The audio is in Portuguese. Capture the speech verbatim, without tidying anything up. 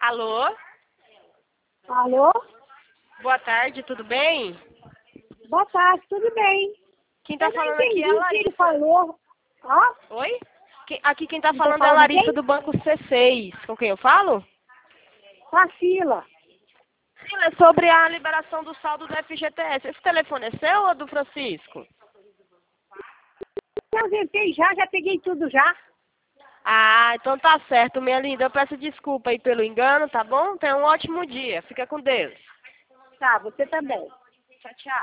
Alô? Alô? Boa tarde, tudo bem? Boa tarde, tudo bem? Quem tá Eu não falando aqui entendi é a o que ele Larissa. falou. Ó, Oi? Que- Aqui quem tá quem tá falando é a falando Larissa quem? do Banco C seis. Com quem eu falo? Tá fila. Sim, é sobre a liberação do saldo do F G T S. Esse telefone é seu ou é do Francisco? Eu acertei já, já peguei tudo já. Ah, então tá certo, minha linda. Eu peço desculpa aí pelo engano, tá bom? Tenha um ótimo dia. Fica com Deus. Tá, você também. Tchau, tchau.